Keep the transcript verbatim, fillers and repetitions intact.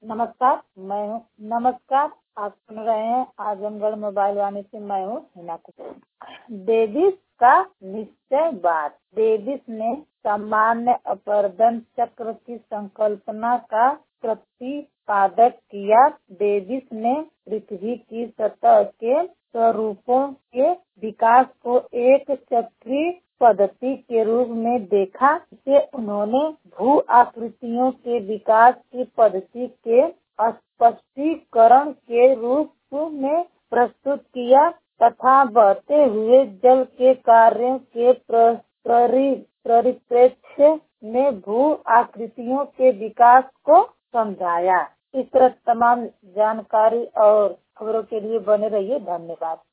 नमस्कार, मैं हूँ नमस्कार आप सुन रहे हैं आजमगढ़ मोबाइल वाणी से। मैं हूँ हिना कुमार। डेविस का निश्चयवाद। डेविस ने सामान्य अपवर्तन चक्र की संकल्पना का प्रतिपादन किया। डेविस ने पृथ्वी की सतह के स्वरूपों के विकास को एक चक्रीय पद्धति के रूप में देखा। इसे उन्होंने भू आकृतियों के विकास की पद्धति के स्पष्टीकरण के रूप में प्रस्तुत किया तथा बहते हुए जल के कार्यों के परिप्रेक्ष्य में भू आकृतियों के विकास को समझाया। इस तरह तमाम जानकारी और खबरों के लिए बने रहिए। धन्यवाद।